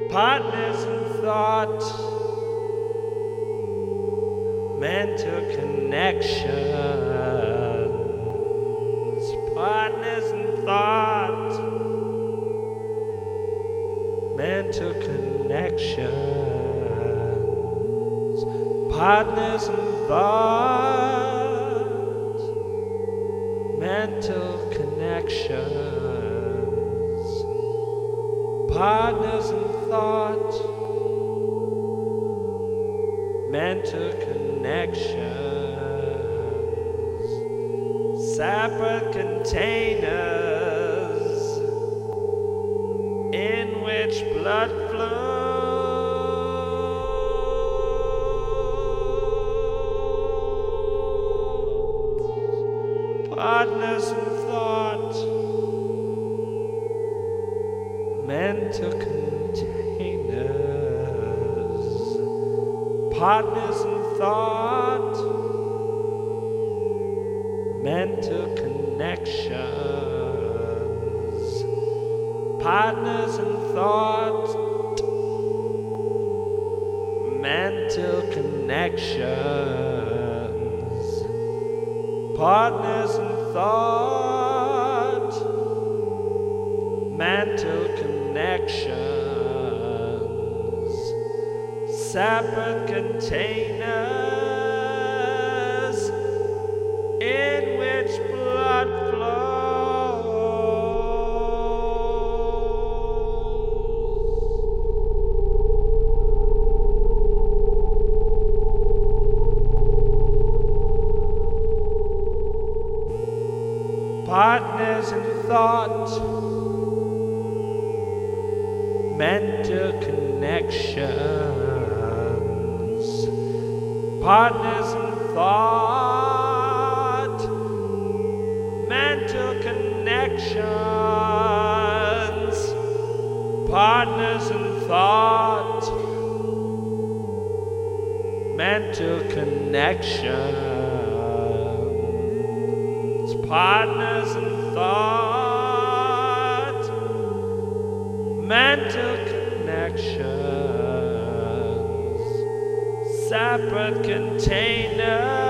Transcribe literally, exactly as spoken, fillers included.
partners in thought, mental connections, partners in thought, mental connections, partners in thought, mental connections, partners in thought, mental connections, separate containers in which blood flows, partners in thought, mental containers, partners in thought, mental connections, partners in thought, mental connections, partners in thought, mental connections, separate containers in which blood flows, partners in thought, mental connections, partners in thought, mental connections, partners in thought, mental connections, partners in thought, mental connections, separate containers